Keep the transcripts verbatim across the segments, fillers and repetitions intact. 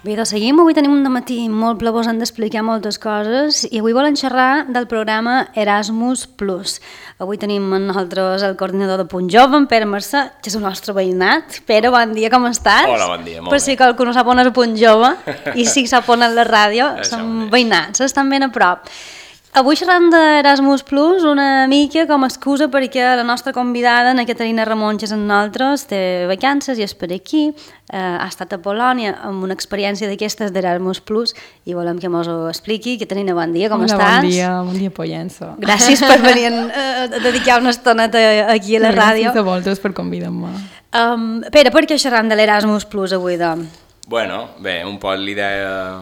Bé, doncs seguim. Avui tenim un matí molt blavós, han d'explicar moltes coses i avui volen xerrar del programa Erasmus plus. Avui tenim amb nosaltres el coordinador de Punt Jove, en Pere Mercè, que és el nostre veïnat. Pere, bon dia, com estàs? Hola, bon dia, molt per bé. si qualcú no sap on és Punt Jove i si sap on és la ràdio, som veïnats, estan ben a prop. Avui xerrant d'Erasmus plus una mica com a excusa perquè la nostra convidada, la Caterina Ramon, que és amb nosaltres, té vacances i és per aquí, eh, ha estat a Polònia amb una experiència d'aquestes d'Erasmus plus i volem que mos ho expliqui. Caterina, bon dia, com Hola, estàs? Bon dia, bon dia, Pollença. Gràcies per venir a, a dedicar una estoneta aquí a la ràdio. Gràcies a vosaltres per convidar-me. Um, Pere, per què xerrant de l'Erasmus plus avui, doncs? Bueno, bé, un poc l'idea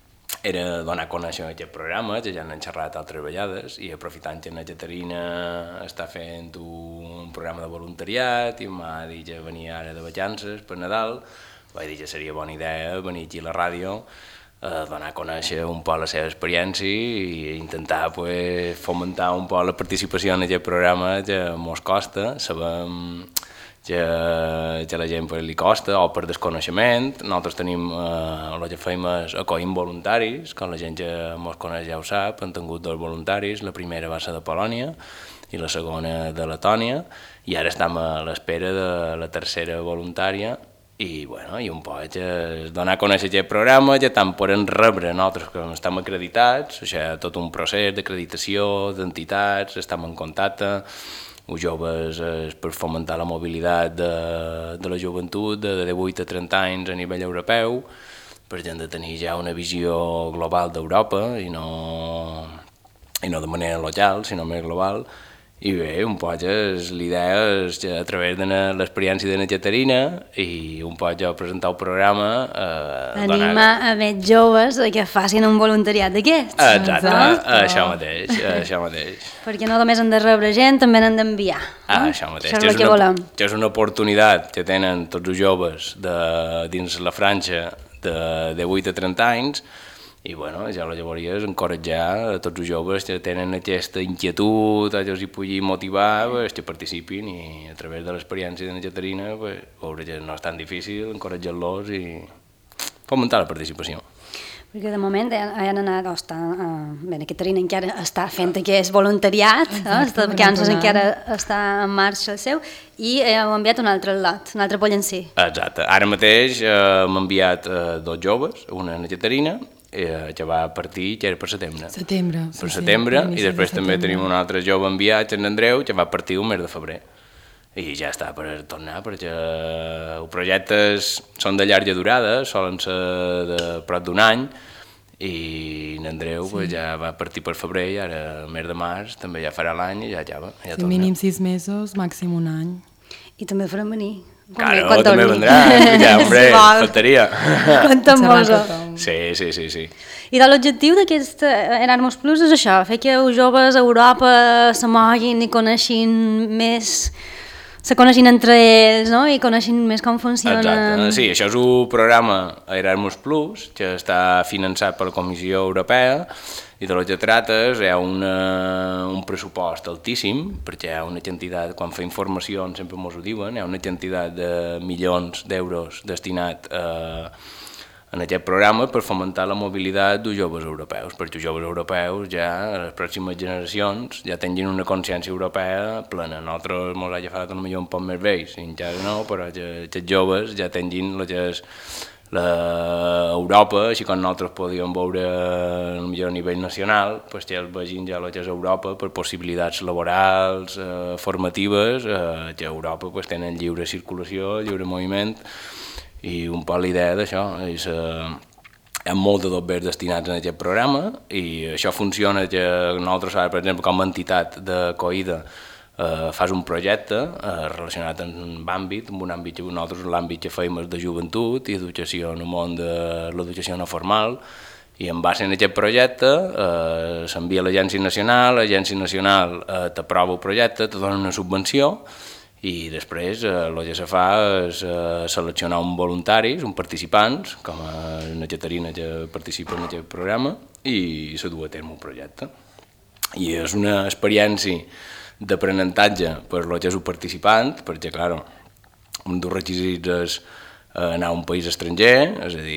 era donar a conèixer aquest programa, que ja n'han xerrat altres vegades, i aprofitant que la Caterina està fent un programa de voluntariat i m'ha dit que venia ara de vacances per Nadal, vaig dir que seria bona idea venir aquí a la ràdio a donar a conèixer un poc la seva experiència i intentar pues, fomentar un poc la participació en aquest programa que mos costa, sabem que, que a la gent pues, li costa o per desconeixement. Nosaltres tenim, eh, el que fem és acollim voluntaris, com la gent que mos coneix ja ho sap, hem tingut dos voluntaris, la primera va ser de Polònia i la segona de Letònia, i ara estem a l'espera de la tercera voluntària i, bueno, i un poc és donar a conèixer aquest programa, que tant poden rebre nosaltres que estem acreditats, o sigui, tot un procés d'acreditació d'entitats, estem en contacte, els joves és per fomentar la mobilitat de, de la joventut de divuit a trenta anys a nivell europeu, perquè hem de tenir ja una visió global d'Europa i no, i no de manera local, sinó més global. I bé, un poc és, l'idea és que a través de l'experiència de la Caterina i un poc jo presentar el programa... Eh, Animar donar... a més joves a que facin un voluntariat d'aquests. Exacte, Exacte. això mateix, això mateix. Perquè no només han de rebre gent, també n'han d'enviar. Ah, no? això mateix. Això és el és que una, volem. que és una oportunitat que tenen tots els joves de, dins la franja de divuit a trenta anys i bueno, ja la llavors encoratjar a tots els joves que tenen aquesta inquietud, que els hi pugui motivar, pues, que participin i a través de l'experiència de la Caterina pues, veure que no és tan difícil, encoratjar-los i fomentar la participació. Perquè de moment han anat, o està, uh, bé, la Caterina encara està fent aquest voluntariat, eh? Està de vacances, encara està en marxa el seu, i heu enviat un altre lot, un altre pollencí. Exacte. Ara mateix eh, m'ha enviat eh, dos joves, una la Caterina, eh, que va partir, que era per setembre. Setembre. Per sí, setembre, sí, i després de també setembre. tenim un altre jove enviat, en Andreu, que va partir un mes de febrer. I ja està per tornar, perquè els projectes són de llarga durada, solen ser de prop d'un any, i en Andreu sí. pues, ja va partir per febrer i ara, el mes de març, també ja farà l'any i ja, ja va. Ja sí, mínim sis mesos, màxim un any. I també farem venir. Claro, quan també torni. vendrà, ja, hombre, Si vol. faltaria. Quan te'n mosa. Sí, sí, sí, sí. I de l'objectiu d'aquest Erasmus Plus és això, fer que els joves a Europa se moguin i coneixin més, se coneixin entre ells, no? I coneixin més com funciona. Exacte, sí, això és un programa Erasmus Plus que està finançat per la Comissió Europea i de lo que trata és hi ha una, un pressupost altíssim, perquè hi ha una quantitat, quan fa informació sempre ens ho diuen, hi ha una quantitat de milions d'euros destinat a en aquest programa per fomentar la mobilitat dels joves europeus, perquè els joves europeus ja, a les pròximes generacions, ja tinguin una consciència europea plena. Nosaltres ens ha agafat potser un poc més vells, encara no, però que aquests joves ja tinguin el que és l'Europa, així com nosaltres podíem veure a nivell nacional, pues que els vegin ja el que és Europa per possibilitats laborals, eh, formatives, eh, que a Europa pues, tenen lliure circulació, lliure moviment, i un poc la idea d'això és... Eh, hi ha molts de dobbers destinats en aquest programa i això funciona que nosaltres, per exemple, com a entitat d'acollida, eh, fas un projecte eh, relacionat amb àmbit, amb un àmbit que nosaltres l'àmbit que fem és de joventut i educació en el món de l'educació no formal, i en base a aquest projecte eh, s'envia a l'Agència Nacional, l'Agència Nacional eh, t'aprova el projecte, te dona una subvenció i després eh, el que se fa és eh, seleccionar un voluntaris, un participants, com la Caterina que participa en aquest programa, i se du a terme un projecte. I és una experiència d'aprenentatge per el que és un participant, perquè, clar, un dels requisits és anar a un país estranger, és a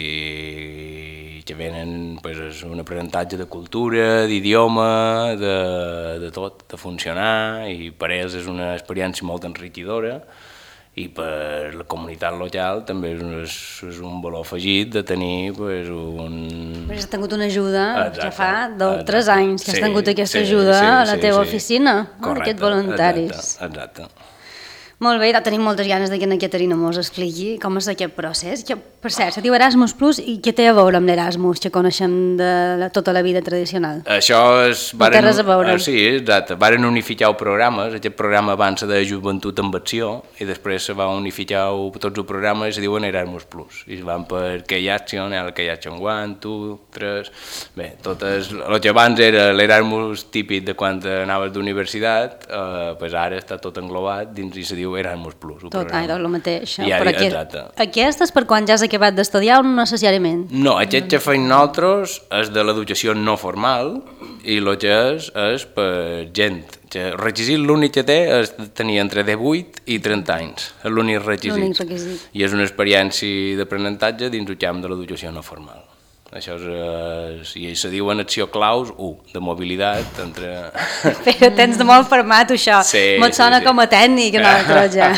dir, que venen pues, un aprenentatge de cultura, d'idioma, de, de tot, de funcionar, i per ells és una experiència molt enriquidora, i per la comunitat local també és, és un valor afegit de tenir pues, un... Però has tingut una ajuda, exacte, ja fa dos o tres anys que has sí, tingut aquesta sí, ajuda sí, a la sí, teva sí. oficina, correcte, aquests voluntaris. Exacte, exacte. Molt bé, tenim moltes ganes que en Caterina mos expliqui com és aquest procés. Que, per cert, se diu Erasmus Plus i què té a veure amb l'Erasmus que coneixem de la, tota la vida tradicional? Això és... No té res a veure. Sí, exacte. Varen unificar programes. Aquest programa abans de Joventut en Acció i després se va unificar tots els programes i se diuen Erasmus Plus. I van per Key Action, el Key Action un, dos, tres... Bé, totes... El que abans era l'Erasmus típic de quan anaves d'universitat, eh, pues ara està tot englobat dins i se diu Erasmus Plus. Tot, ai, doncs el mateix. Ja, però aquest, exacte. Aquest és per quan ja has acabat d'estudiar o no necessàriament? No, aquest que feim nosaltres és de l'educació no formal i el que és és per gent. El requisit l'únic que té és tenir entre divuit i trenta anys. És l'únic requisit. L'únic requisit. I és una experiència d'aprenentatge dins el camp de l'educació no formal. Això és, i se diu en acció claus u, de mobilitat entre... Però tens de molt format això, sí, me't sona sí, sí. com a tècnic, nosaltres ja.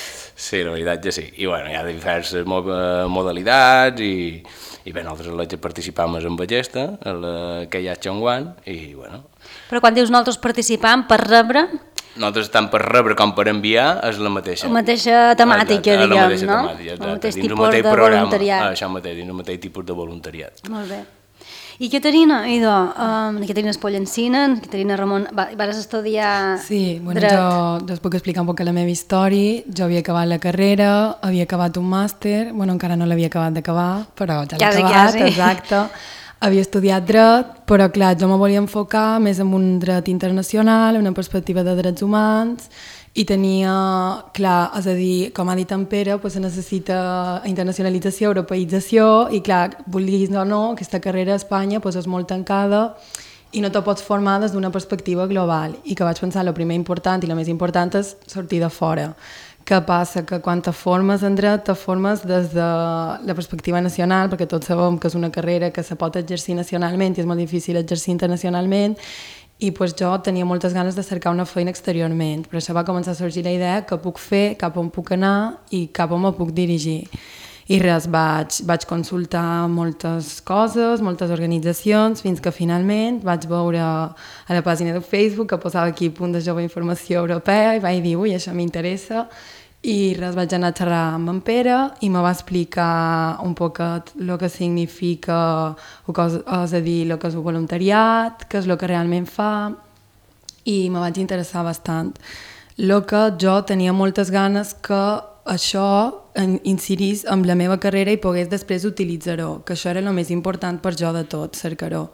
Sí, la veritat que sí. I bueno, hi ha diverses modalitats i, i bé, nosaltres la que participam és amb aquesta, la que hi ha Xanguan, i bueno... Però quan dius nosaltres participam per rebre... Nosaltres tant per rebre com per enviar és la mateixa. La mateixa temàtica, exacte, diguem, la mateixa no? Temàtica, exacte. El mateix dins tipus mateix de programa, voluntariat. Ah, això mateix, dins el mateix tipus de voluntariat. Molt bé. I Caterina, idò, um, Caterina Espollencina, Caterina Ramon, va, vas estudiar Sí, bueno, dret. jo, jo us puc explicar un poc la meva història. Jo havia acabat la carrera, havia acabat un màster, bueno, encara no l'havia acabat d'acabar, però ja l'he Quasi, acabat, quasi. exacte. Havia estudiat dret, però clar, jo me volia enfocar més en un dret internacional, una perspectiva de drets humans, i tenia, clar, és a dir, com ha dit en Pere, doncs se necessita internacionalització, europeïtzació, i clar, vulguis o no, aquesta carrera a Espanya doncs és molt tancada i no te pots formar des d'una perspectiva global. I que vaig pensar, el primer important i la més important és sortir de fora. Què passa? Que quan te formes en dret, te formes des de la perspectiva nacional, perquè tots sabem que és una carrera que se pot exercir nacionalment i és molt difícil exercir internacionalment, i pues, jo tenia moltes ganes de cercar una feina exteriorment. Per això va començar a sorgir la idea que puc fer, cap on puc anar i cap on me puc dirigir. I res, vaig, vaig consultar moltes coses, moltes organitzacions, fins que finalment vaig veure a la pàgina de Facebook que posava aquí Punt de Jove Informació Europea i vaig dir, ui, això m'interessa. I res, vaig anar a xerrar amb en Pere i me va explicar un poquet el que significa, o que és, és a dir, el que és el voluntariat, què és el que realment fa, i me vaig interessar bastant. El que jo tenia moltes ganes que això incidís amb la meva carrera i pogués després utilitzar-ho, que això era el més important per jo de tot, cercar-ho.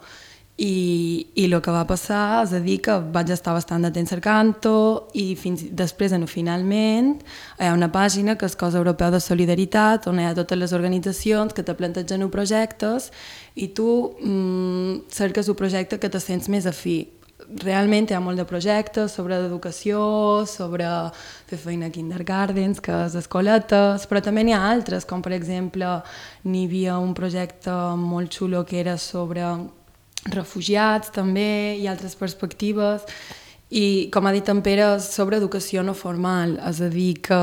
I, i el que va passar és a dir que vaig estar bastant de temps cercant-ho i fins després, no, finalment, hi ha una pàgina que és Cos Europeu de Solidaritat, on hi ha totes les organitzacions que te plantegen projectes i tu mm, cerques un projecte que te sents més afí. Realment hi ha molt de projectes sobre educació, sobre fer feina a kindergartens, que és escoletes, però també n'hi ha altres, com per exemple n'hi havia un projecte molt xulo que era sobre refugiats també i altres perspectives, i com ha dit en Pere, sobre educació no formal, és a dir que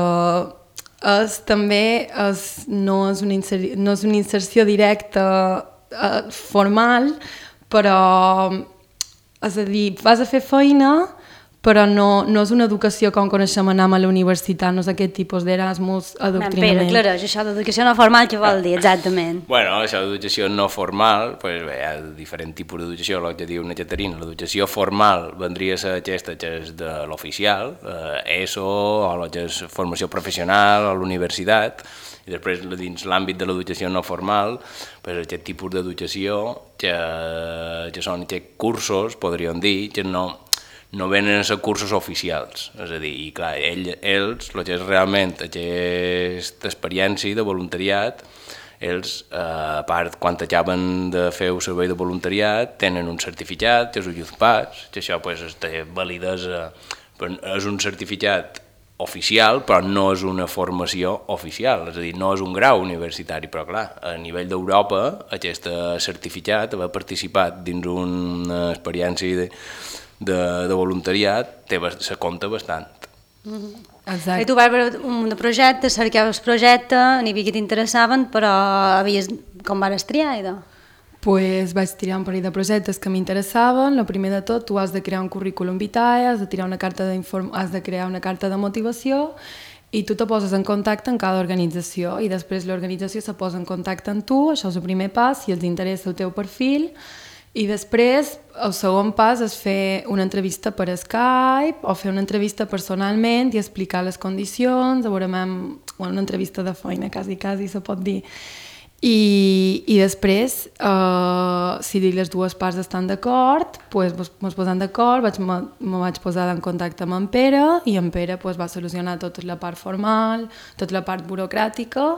és, també és, no, és una inser, no és una inserció directa eh, formal, però és a dir, vas a fer feina, però no, no és una educació com coneixem anar a la universitat, no és aquest tipus d'Erasmus adoctrinament. Pere, aclareix, això d'educació no formal què vol dir exactament? Bueno, això d'educació no formal, pues, bé, hi ha diferents tipus d'educació, el que diu una Caterina. L'educació formal vendria a ser aquesta que és de l'oficial, eh, ESO, o la que és formació professional, o l'universitat, i després dins l'àmbit de l'educació no formal, pues, aquest tipus d'educació que, que són aquests cursos, podríem dir, que no... no venen a ser cursos oficials, és a dir, i clar, ell, ells, el que és realment aquesta experiència de voluntariat, ells, eh, a part, quan acaben de fer el servei de voluntariat, tenen un certificat, que és el Youth Pass, que això pues, té validesa, és un certificat oficial, però no és una formació oficial, és a dir, no és un grau universitari, però clar, a nivell d'Europa, aquest certificat, haver participat dins una experiència de, de, de voluntariat, té, se compta bastant. Mm-hmm. Exacte. I tu vas veure un projecte, cercaves projecte, n'hi havia que t'interessaven, però havies, com vas triar, idò? Pues vaig triar un parell de projectes que m'interessaven. El primer de tot, tu has de crear un currículum vitae, has de, tirar una carta has de crear una carta de motivació i tu te poses en contacte amb cada organització i després l'organització se posa en contacte amb tu, això és el primer pas, si els interessa el teu perfil. I després, el segon pas és fer una entrevista per Skype o fer una entrevista personalment i explicar les condicions, veurem una entrevista de feina, quasi, quasi se pot dir. I, i després, eh, si les dues parts estan d'acord, pues, ens posem d'acord, vaig, me, me vaig posar en contacte amb en Pere i en Pere pues, va solucionar tota la part formal, tota la part burocràtica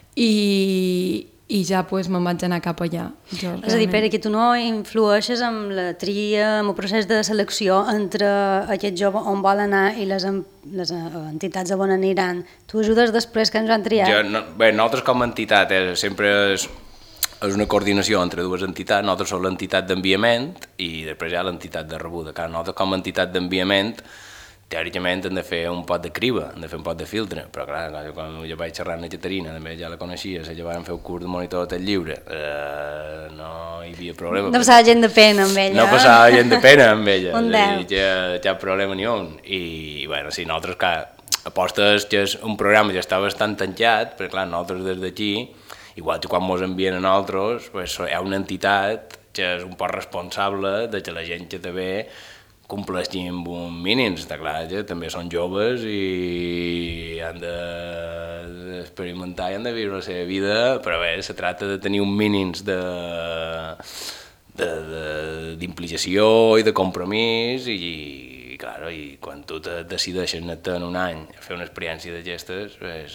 i... i ja pues, me'n vaig anar cap allà. Jo, és a dir, Pere, que tu no influeixes amb la tria, amb el procés de selecció entre aquest jove on vol anar i les, les entitats on aniran. Tu ajudes després que ens han triat? Jo, no, bé, nosaltres com a entitat eh, sempre és, és una coordinació entre dues entitats. Nosaltres som l'entitat d'enviament i després hi ha l'entitat de rebuda. Clar, nosaltres com a entitat d'enviament teòricament hem de fer un pot de criba, hem de fer un pot de filtre, però clar, quan jo vaig xerrar amb la Caterina, també ja la coneixia, ja vam fer un curs de monitor de lliure, eh, no hi havia problema. No passava gent de pena amb ella. No passava gent de pena amb ella, un és dir, ja, ja problema ni un. I, bueno, sí, nosaltres, clar, apostes que és un programa que ja està bastant tancat, perquè clar, nosaltres des d'aquí, igual que quan ens envien a nosaltres, pues, hi ha una entitat que és un poc responsable de que la gent que també compleixin amb un mínims, està clar, ja, també són joves i han d'experimentar i han de viure la seva vida, però bé, se tracta de tenir un mínims de d'implicació i de compromís i, clar, i quan tu te decideixes anar-te en un any a fer una experiència de gestes, és,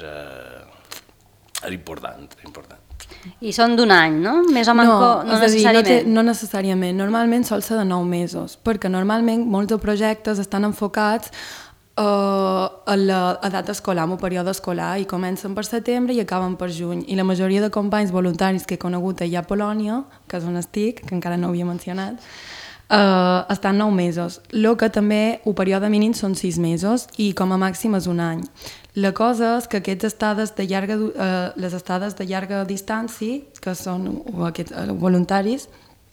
eh, és important, és important. I són d'un any, no? Més o menys, no, no necessàriament. Dir, no, té, no necessàriament. Normalment sol ser de nou mesos, perquè normalment molts de projectes estan enfocats uh, a l'edat escolar, en el període escolar, i comencen per setembre i acaben per juny. I la majoria de companys voluntaris que he conegut allà a Polònia, que és on estic, que encara no ho havia mencionat, uh, estan nou mesos. El que també, el període mínim són sis mesos i com a màxim és un any. La cosa és que aquests estades de llarga, eh, les estades de llarga distància, que són aquests eh, voluntaris,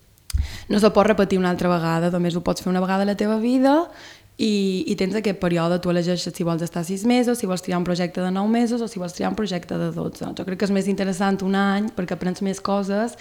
no se pot repetir una altra vegada, només ho pots fer una vegada a la teva vida i, i tens aquest període, tu elegeixes si vols estar sis mesos, si vols triar un projecte de nou mesos o si vols triar un projecte de dotze. Jo crec que és més interessant un any perquè aprens més coses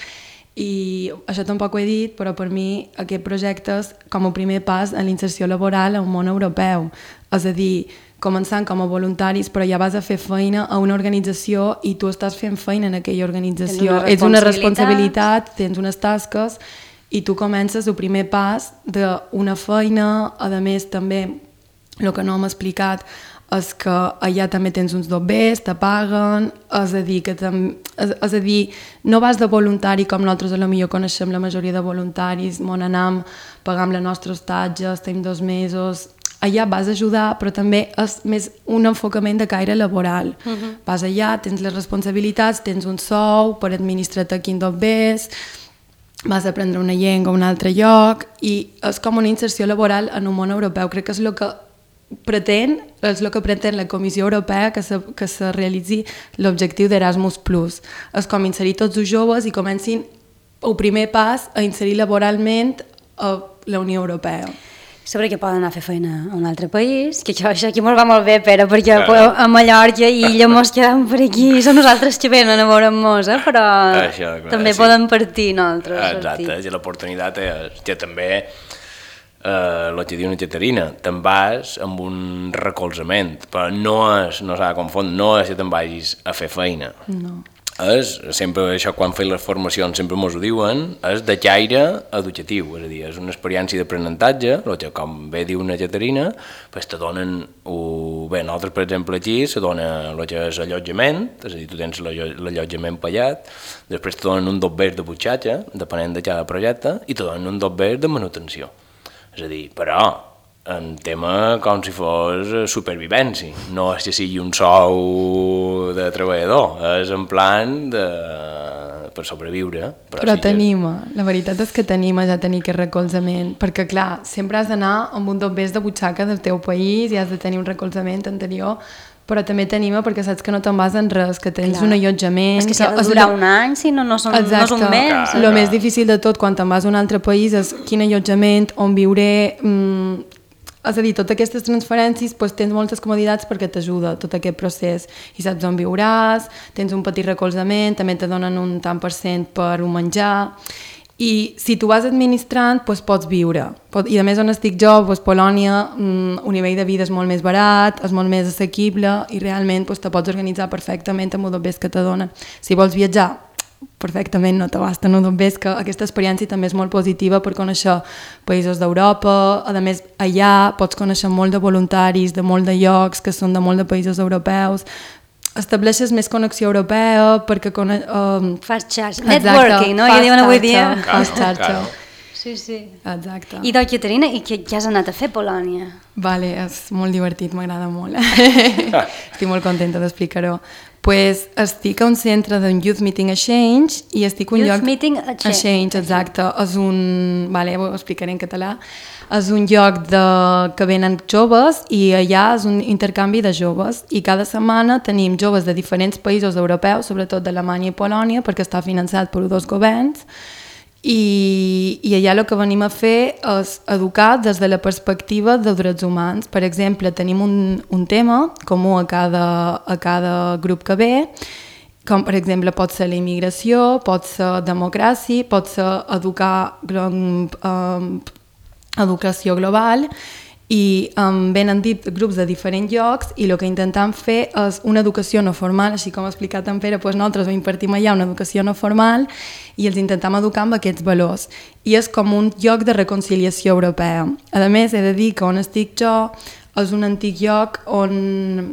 i això tampoc ho he dit, però per mi aquest projecte és com a primer pas a l'inserció laboral al món europeu. És a dir, començant com a voluntaris, però ja vas a fer feina a una organització i tu estàs fent feina en aquella organització. Una ets una responsabilitat, tens unes tasques i tu comences el primer pas d'una feina. A més, també, el que no hem explicat és que allà també tens uns dobbers, te paguen, és a dir, que tam... és, és a dir, no vas de voluntari com nosaltres a lo millor coneixem la majoria de voluntaris, on anam, pagam el nostre hostatge, estem dos mesos... Allà vas ajudar, però també és més un enfocament de caire laboral. Uh-huh. Vas allà, tens les responsabilitats, tens un sou per administrar-te quin dobbers, vas a aprendre una llengua a un altre lloc i és com una inserció laboral en un món europeu. Crec que és el que pretén, és el que pretén la Comissió Europea que se, que se realitzi l'objectiu d'Erasmus plus. És com inserir tots els joves i comencin el primer pas a inserir laboralment a la Unió Europea. Sobre que poden anar a fer feina a un altre país, que això, això aquí mos va molt bé, Pere, perquè claro. A Mallorca i ella mos quedam per aquí, som nosaltres que venen a veure'm-mos, eh? Però això, clar, també sí. Poden partir nosaltres. Exacte, i l'oportunitat és que també, eh, el que diu una Caterina, te'n vas amb un recolzament, però no és, no s'ha de confondre, no és que te'n vagis a fer feina. No. És, sempre això quan feim les formacions sempre mos ho diuen, és de caire educatiu, és a dir, és una experiència d'aprenentatge, el que com bé diu una Caterina, pues te donen, o, bé, nosaltres per exemple aquí se dona el que és allotjament, és a dir, tu tens l'allotjament pagat, després te donen un dobber de butxatge, depenent de cada projecte, i te donen un dobber de manutenció. És a dir, però, en tema com si fos supervivència. No és que sigui un sou de treballador, és en plan de... per sobreviure. Però, però sí tenim, que... la veritat és que tenim ja tenir aquest recolzament, perquè clar, sempre has d'anar amb un dobbers de butxaca del teu país i has de tenir un recolzament anterior, però també tenim perquè saps que no te'n vas en res, que tens clar. Un allotjament... És que si ha de durar un any, si no, no, són, no és un mes. El més difícil de tot quan te'n vas a un altre país és quin allotjament, on viuré... Mmm, és a dir, totes aquestes transferències doncs, tens moltes comoditats perquè t'ajuda tot aquest procés i saps on viuràs, tens un petit recolzament, també te donen un tant per cent per un menjar i si tu vas administrant doncs, pots viure i a més on estic jo, doncs, Polònia un nivell de vida és molt més barat, és molt més assequible i realment doncs, te pots organitzar perfectament amb el dobbers que te donen. Si vols viatjar perfectament, no t'abasta, no? Doncs ves que aquesta experiència també és molt positiva per conèixer països d'Europa, a més allà pots conèixer molt de voluntaris de molt de llocs que són de molt de països europeus, estableixes més connexió europea perquè... Cone... Um... Fas xarxa, networking, no? Ja diuen avui dia. Fas xarxa. Sí, sí. Exacte. I doncs, Caterina, i què, què has anat a fer a Polònia? Vale, és molt divertit, m'agrada molt. Estic molt contenta d'explicar-ho. Pues estic a un centre d'un Youth Meeting Exchange i estic un Youth lloc... Meeting Exchange. Exchange, exacte. És un... Vale, ho explicaré en català. És un lloc de... que venen joves i allà és un intercanvi de joves i cada setmana tenim joves de diferents països europeus, sobretot d'Alemanya i Polònia, perquè està finançat per dos governs. I, i allà el que venim a fer és educar des de la perspectiva dels drets humans. Per exemple, tenim un, un tema comú a cada, a cada grup que ve, com per exemple pot ser la immigració, pot ser democràcia, pot ser educar, um, educació global, i um, venen dit grups de diferents llocs i el que intentem fer és una educació no formal, així com ha explicat en Pere, doncs nosaltres impartim allà una educació no formal i els intentem educar amb aquests valors. I és com un lloc de reconciliació europea. A més, he de dir que on estic jo és un antic lloc on...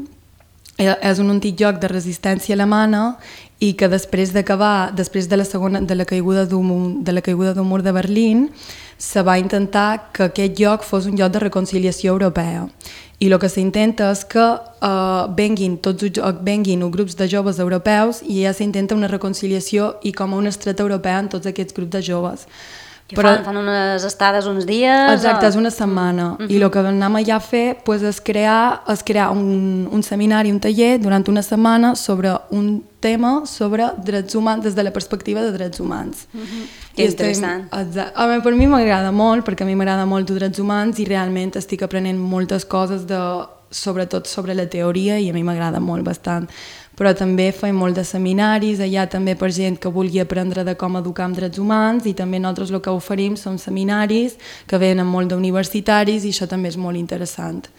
és un antic lloc de resistència alemana i que després d'acabar, després de la segona, de la caiguda d'un de la caiguda d'un mur de Berlín, se va intentar que aquest lloc fos un lloc de reconciliació europea. I el que s'intenta és que uh, venguin tots venguin grups de joves europeus i ja s'intenta una reconciliació i com una estreta europea en tots aquests grups de joves. Però fan, fan unes estades uns dies... Exacte, o... és una setmana. Uh-huh. I el que anem allà a fer pues, és crear, és crear un, un seminari, un taller durant una setmana sobre un tema sobre drets humans des de la perspectiva de drets humans. Uh-huh. Que interessant. Estem, a mi, per mi m'agrada molt, perquè a mi m'agrada molt els drets humans i realment estic aprenent moltes coses, de, sobretot sobre la teoria, i a mi m'agrada molt bastant. Però també fem molt de seminaris, allà també per gent que vulgui aprendre de com educar amb drets humans i també nosaltres el que oferim són seminaris que venen molt d'universitaris i això també és molt interessant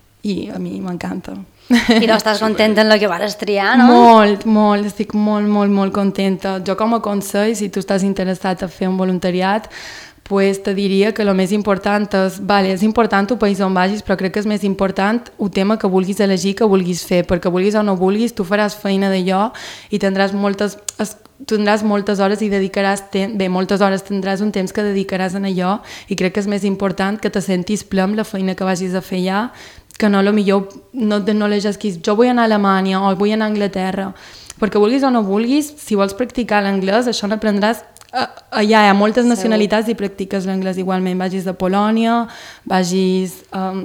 i a mi m'encanta. I no estàs contenta en el que vas triar, no? Molt, molt, estic molt, molt, molt contenta. Jo com a consell, si tu estàs interessat a fer un voluntariat, pues te diria que el més important és, vale, és important el país on vagis, però crec que és més important el tema que vulguis elegir, que vulguis fer, perquè vulguis o no vulguis, tu faràs feina d'allò i tindràs moltes, tindràs moltes hores i dedicaràs temps, bé, moltes hores tindràs un temps que dedicaràs en allò i crec que és més important que te sentis ple amb la feina que vagis a fer allà, que no, lo millor no, no l'esquis, jo vull anar a Alemanya o vull anar a Anglaterra, perquè vulguis o no vulguis, si vols practicar l'anglès, això n'aprendràs. Allà hi ha moltes nacionalitats i practiques l'anglès igualment, vagis de Polònia, vagis um,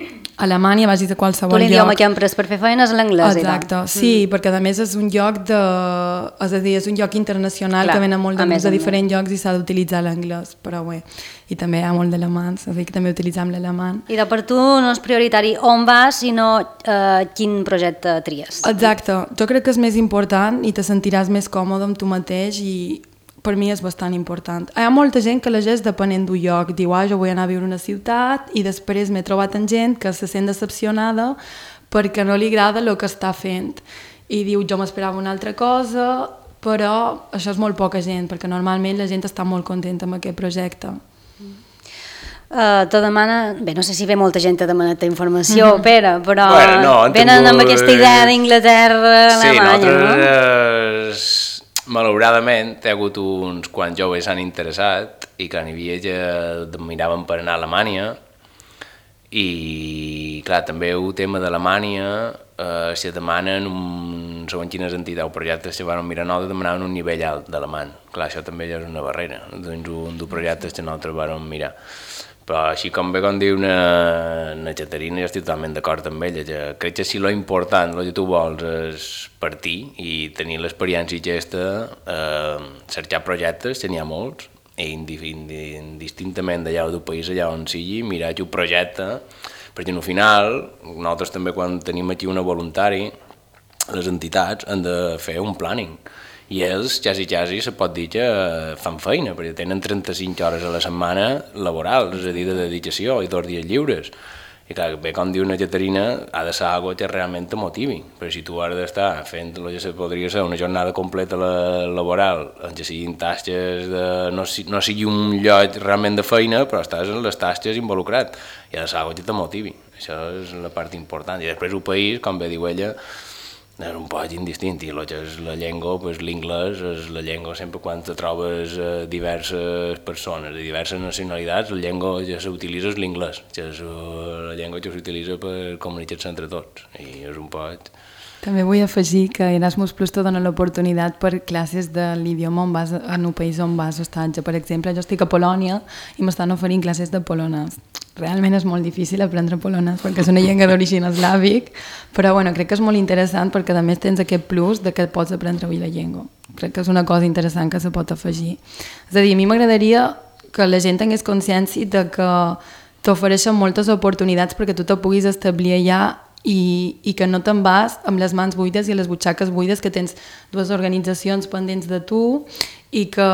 a Alemanya, vagis a qualsevol lloc. Tu l'idioma que hem pres per fer feina és l'anglès. Exacte, sí, mm. perquè a més és un lloc de... és a dir, és un lloc internacional. Clar, que venen molt de, de diferents llocs i s'ha d'utilitzar l'anglès, però bé, i també hi ha molt d'alemans, és a dir, que també utilitzem l'alemany. I de per tu no és prioritari on vas, sinó eh, quin projecte tries. Exacte, jo crec que és més important i te sentiràs més còmode amb tu mateix i per mi és bastant important. Hi ha molta gent que elegeix depenent d'un lloc, diu, ah, jo vull anar a viure a una ciutat i després m'he trobat amb gent que se sent decepcionada perquè no li agrada el que està fent i diu, jo m'esperava una altra cosa, però això és molt poca gent, perquè normalment la gent està molt contenta amb aquest projecte. Uh, te demana, bé, no sé si ve molta gent a demanar-te informació, mm-hmm. Pere, però bueno, no, venen amb aquesta idea d'Inglaterra, Alemanya, sí, nosaltres, no? Eh, malauradament, hi ha hagut uns quants joves s'han interessat i que n'hi havia que miraven per anar a Alemanya i clar, també el tema d'Alemanya eh, se demanen un, segons quines entitats o projectes que van mirar nosaltres demanaven un nivell alt d'alemany. Clar, això també ja és una barrera, doncs un dels projectes que nosaltres vam mirar. Però així com bé com diu na, na Caterina, jo estic totalment d'acord amb ella, que crec que si lo important, el que tu vols és partir i tenir l'experiència aquesta, eh, cercar projectes, que n'hi ha molts, i indistintament d'allà del país, allà on sigui, mirar un projecte, perquè al final, nosaltres també quan tenim aquí una voluntari, les entitats han de fer un planning, i ells, quasi, quasi, se pot dir que fan feina, perquè tenen trenta-cinc hores a la setmana laborals, és a dir, de dedicació, i dos dies lliures. I clar, bé, com diu una Caterina, ha de ser algo que realment te motivi, perquè si tu has d'estar fent el que podria ser una jornada completa laboral, en què siguin tasques, de, no, no sigui un lloc realment de feina, però estàs en les tasques involucrat, i ha de ser algo que te motivi, això és la part important. I després el país, com bé diu ella, és un poc indistint, i el que és la llengua, pues, l'inglès és la llengua sempre quan te trobes eh, diverses persones de diverses nacionalitats, la llengua que s'utilitza és l'inglès, que és la llengua que s'utilitza per comunicar-se entre tots, i és un poc... També vull afegir que Erasmus Plus te dona l'oportunitat per classes de l'idioma on vas, en un país on vas hostatge. Per exemple, jo estic a Polònia i m'estan oferint classes de polonès. Realment és molt difícil aprendre polonès perquè és una llengua d'origen eslàvic, però bueno, crec que és molt interessant perquè a més tens aquest plus de que pots aprendre bé la llengua. Crec que és una cosa interessant que se pot afegir. És a dir, a mi m'agradaria que la gent tingués consciència de que t'ofereixen moltes oportunitats perquè tu te puguis establir allà i, i que no te'n vas amb les mans buides i les butxaques buides, que tens dues organitzacions pendents de tu i que,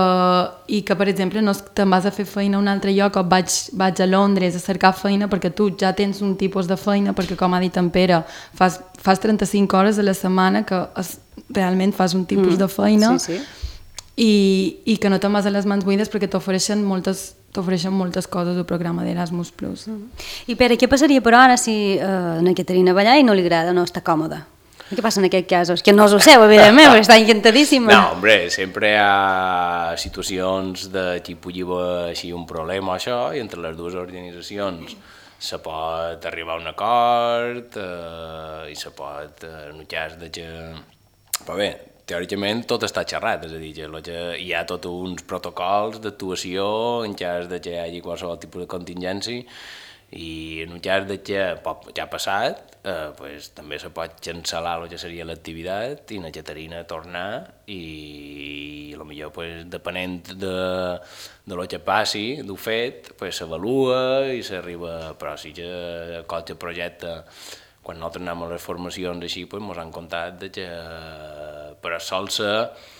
i que per exemple, no te'n vas a fer feina a un altre lloc o vaig, vaig a Londres a cercar feina perquè tu ja tens un tipus de feina, perquè com ha dit en Pere, fas, fas trenta-cinc hores a la setmana que es, realment fas un tipus mm, de feina sí, sí. I, i que no te'n vas a les mans buides perquè t'ofereixen moltes t'ofereixen moltes coses al programa d'Erasmus Plus. Mm. I Pere, què passaria però ara si eh, a Caterina va allà i no li agrada, no està còmoda? Què passa en aquests casos? Que no us ho sé, evidentment, perquè està encantadíssima. No, hombre, sempre hi ha situacions de tipus llibre així un problema o això, i entre les dues organitzacions se pot arribar a un acord eh, i se pot, en un cas de que... Però bé, teòricament tot està xerrat, és a dir, que hi ha tots uns protocols d'actuació en cas de que hi hagi qualsevol tipus de contingència, i en un cas de que ja ha passat, eh, pues, també se pot cancel·lar el que seria l'activitat i la Caterina tornar i potser pues, depenent de, de lo que passi, del fet, pues, s'avalua i s'arriba, però sí que qualsevol projecte, quan nosaltres anem a les formacions així, pues, ens han contat de que per sol ser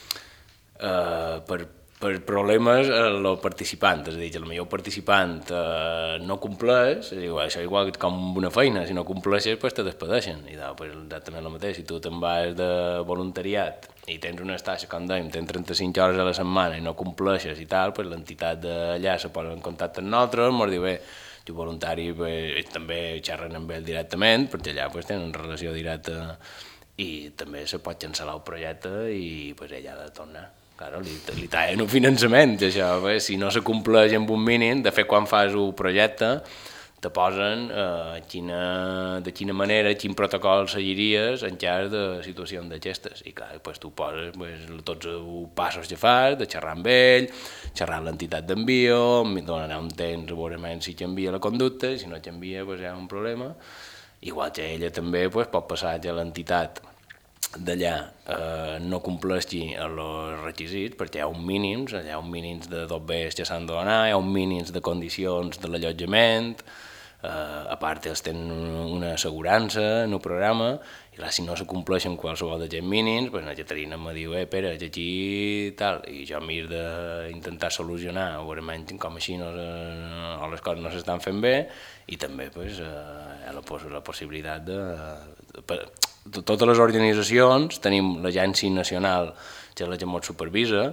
eh, per, per problemes el participant, és a dir, que potser el participant eh, no compleix, això igual com una feina, si no compleixes pues, te despedeixen, i doncs, pues, exactament el mateix, si tu te'n vas de voluntariat i tens una estació, com dèiem, tens trenta-cinc hores a la setmana i no compleixes i tal, pues, l'entitat d'allà se posa en contacte amb nosaltres, ens diu, bé, tu voluntari pues, també xerren amb ell directament, perquè allà pues, tenen relació directa i també se pot cancel·lar el projecte i pues, ella ha de tornar. Claro, li, li tallen un finançament, això, pues, si no se compleix amb un mínim, de fet quan fas un projecte te posen eh, quina, de quina manera, quin protocol seguiries en cas de situacions d'aquestes. I clar, pues, tu poses pues, tots els passos que fas, de xerrar amb ell, xerrar amb l'entitat d'envio, donar un temps a veure si canvia la conducta, i si no canvia pues, hi ha un problema. Igual que ella també pues, pot passar que l'entitat d'allà eh, no compleixi els requisits, perquè hi ha uns mínims, hi ha uns mínims de dos bes que s'han de donar, hi ha uns mínims de condicions de l'allotjament, eh, a part ells tenen una assegurança en el programa, i clar, si no se compleixen qualsevol d'aquests mínims, pues, la Caterina em diu, eh, Pere, que aquí tal, i jo m'he d'intentar solucionar, o almenys com així no, o les coses no s'estan fent bé, i també pues, eh, hi ha la, la possibilitat de... de, de totes les organitzacions tenim l'Agència Nacional, que és la que ens supervisa,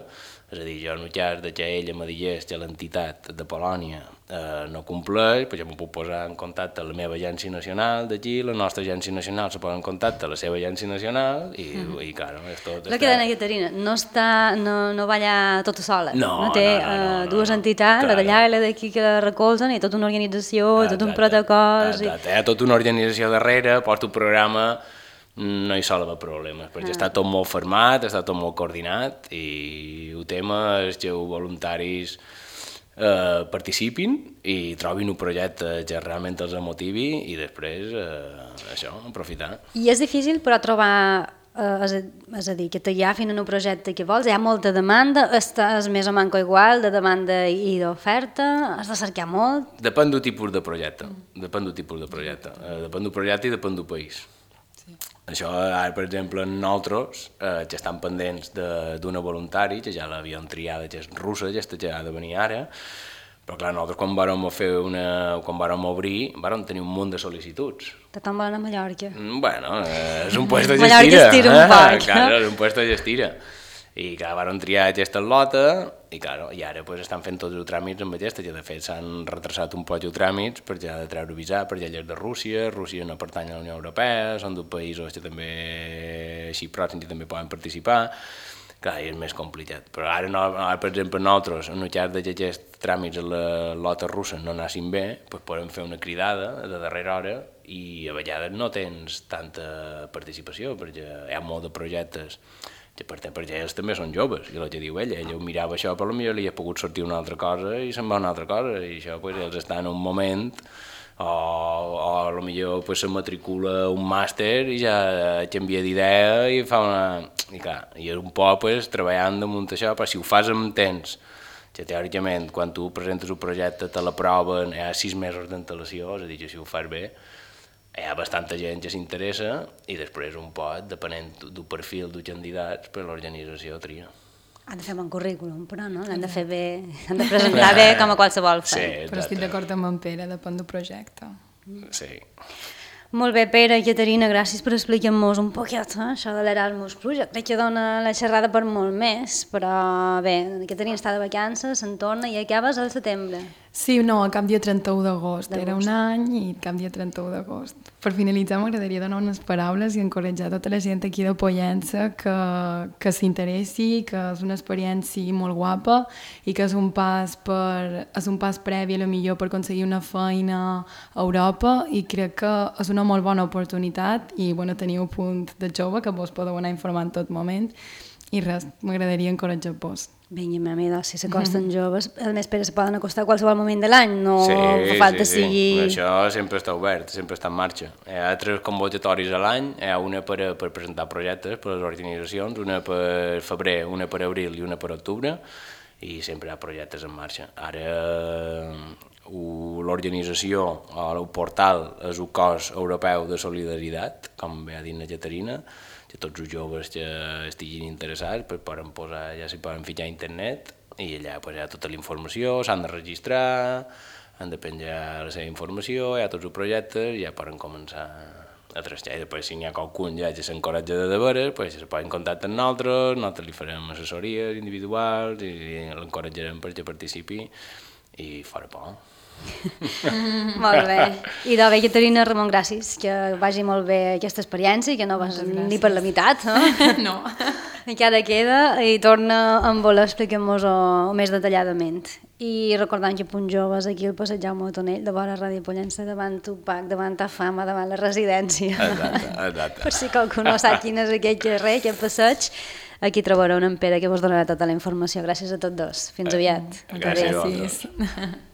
És a dir, jo en el cas de que ella me digués que l'entitat de Polònia eh, no compleix, pues jo m'ho puc posar en contacte amb la meva agència nacional d'aquí, la nostra agència nacional se posa en contacte amb la seva agència nacional i, mm. i claro, és tot... La que deia Caterina, no, està, no, no va allà tota sola, no, no té no, no, no, uh, no, dues no, entitats, claro. la d'allà i la d'aquí que la recolzen, i tota una organització, i tot un protocol... Exacte, hi ha tota una organització darrere, porta un programa, no hi sol haver problemes, perquè ah. està tot molt format, està tot molt coordinat i el tema és que els voluntaris eh, participin i trobin un projecte que realment els motivi i després eh, això, aprofitar. I és difícil però trobar, eh, és, a, és a dir, que t'agafin en un projecte que vols, hi ha molta demanda, estàs més o manco igual de demanda i d'oferta, has de cercar molt? Depèn del tipus de projecte, depèn del tipus de projecte, eh, depèn del projecte i depèn del país. Sí. Això, ara, per exemple, nosaltres, eh, que estan pendents d'una voluntari, que ja l'havíem triada, que és russa, aquesta que ha de venir ara, però clar, nosaltres quan vàrem fer una, quan vàrem obrir, vàrem tenir un munt de sol·licituds. Tothom va anar a Mallorca. Bueno, eh, és un puesto de gestira. Mallorca estira un poc. Clar, és un puesto de gestira. I clar, vàrem triar aquesta lota i, clar, i ara pues, estan fent tots els tràmits amb aquesta, que de fet s'han retrasat un poc els tràmits perquè ha de treure visat, perquè ella és de Rússia, Rússia no pertany a la Unió Europea, són dos països que també així pròxims que també poden participar, clar, i és més complicat. Però ara, no, ara per exemple, nosaltres, en el cas que aquests tràmits a la lota russa no anessin bé, pues, podem fer una cridada de darrera hora i a vegades no tens tanta participació, perquè hi ha molt de projectes que per tant, perquè ells també són joves, i el que diu ella, ella ho mirava això, però potser li ha pogut sortir una altra cosa i se'n va una altra cosa, i això pues, ells estan en un moment, o, o potser pues, se matricula un màster i ja canvia d'idea i fa una... I clar, i és un poc pues, treballant damunt això, però si ho fas amb temps, que teòricament quan tu presentes un projecte te l'aproven, hi ha sis mesos d'antelació, és a dir, que si ho fas bé, hi ha bastanta gent que s'interessa i després un pot, depenent del perfil dels candidats, per l'organització tria. Han de fer un currículum, però no? L'han de fer bé, han de presentar bé com a qualsevol sí, fet. Però estic d'acord amb en Pere, depèn del projecte. Sí. Molt bé, Pere i Caterina, gràcies per explicar-nos un poquet eh, això de l'Erasmus Plus. Jo crec que dona la xerrada per molt més, però bé, Caterina està de vacances, se'n torna i acabes al setembre. Sí, no, a canvi trenta-u d'agost. Era un any i canvi trenta-u d'agost. Per finalitzar, m'agradaria donar unes paraules i encoratjar tota la gent aquí de Pollença que, que s'interessi, que és una experiència molt guapa i que és un pas, per, és un pas previ a la millor per aconseguir una feina a Europa i crec que és una molt bona oportunitat i bueno, teniu un punt de jove que vos podeu anar informant en tot moment i res, m'agradaria encoratjar-vos. Vinga, mami, doncs, si s'acosten joves, a més, Pere, se poden acostar a qualsevol moment de l'any, no sí, fa falta sí, sí. sigui... Això sempre està obert, sempre està en marxa. Hi ha tres convocatòries a l'any, hi ha una per, per presentar projectes per les organitzacions, una per febrer, una per abril i una per octubre, i sempre hi ha projectes en marxa. Ara l'organització, el portal, és el cos europeu de solidaritat, com bé ha dit la Caterina, que tots els joves que estiguin interessats pues, poden posar, ja s'hi poden ficar a internet i allà pues, hi ha tota la informació, s'han de registrar, han de penjar la seva informació, hi ha tots els projectes i ja poden començar a trastar. I després si n'hi ha qualcun ja que s'encoratja de de veres, pues, se poden contactar amb nosaltres, nosaltres li farem assessories individuals i l'encoratjarem perquè participi i fora por. Molt bé. I de bé, Caterina, Ramon, gràcies, que vagi molt bé aquesta experiència i que no vas ni per la meitat, no? No. Encara queda i torna a voler explicar-nos-ho més detalladament. I recordant que Punt Joves aquí al passeig Jaume Tonell, de vora Ràdio Pollença, davant Tupac, davant a Fama, davant la residència. Exacte, exacte. Per si qualcú no sap quin és aquest carrer, aquest passeig, aquí trobareu en Pere que vos donarà tota la informació. Gràcies a tots dos. Fins aviat. Gràcies a vosaltres. Gràcies.